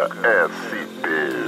SP.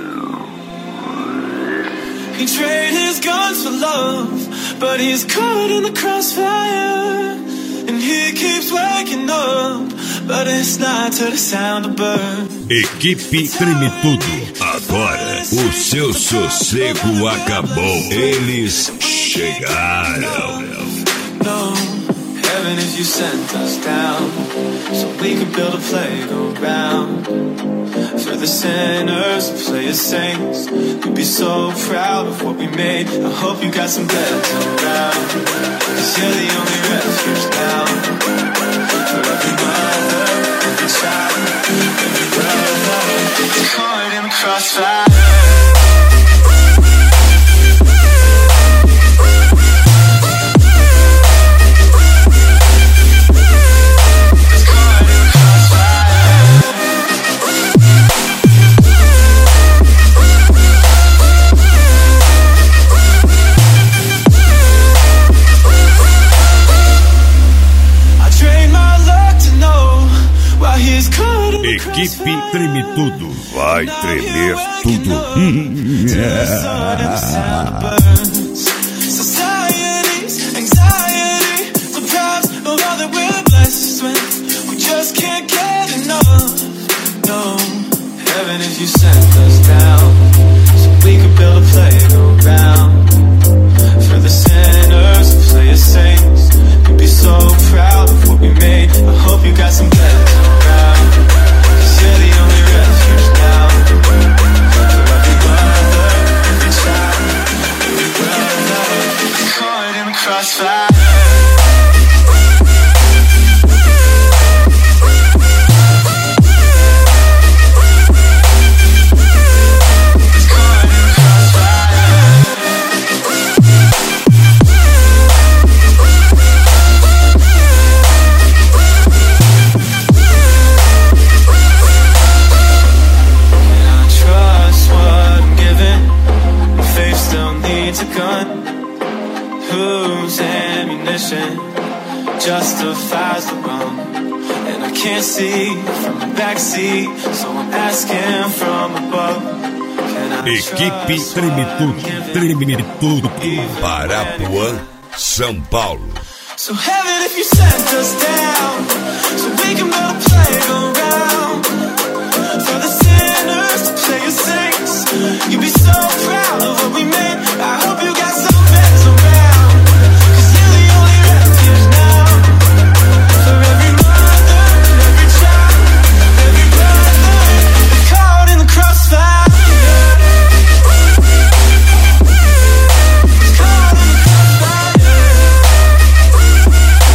He traded his guns for love, but he's caught in the crossfire. And he keeps waking up, but it's not to the sound of birds. Equipe Treme Tudo. Agora o seu sossego acabou. Eles chegaram. No, heaven if you sent us down, so we could build a playground for the sinners and play as saints. We'd be so proud of what we made. I hope you got some beds around, 'cause you're the only refuge now. For every mother, every child, every brother, caught in the crossfire. Equipe Treme Tudo. Vai tremer tudo. Society's anxiety, deprived of all that we're blessed with. We just can't get enough. No, heaven if you sent us down, so we could build a playground for the sinners and play as saints. We'd be so proud of what we made. I hope you got some beds around, 'cause you're the only refuge now. For every mother, every child, every brother, caught in the crossfire. Justifies the wrong, and I can't see from the backseat, so I'm asking from above. Equipe Treme Tudo. Treme tudo. Parapuã, São Paulo. So heaven if you sent us down, so we can build a playground for the sinners to play as saints. You'd be so proud of what we made. I hope you got some beds around, 'cause you're the only refuge now. For every mother, every child, every brother, caught in the crossfire. Caught in the crossfire.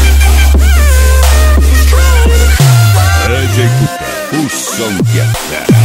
Pode escutar o som que acerta.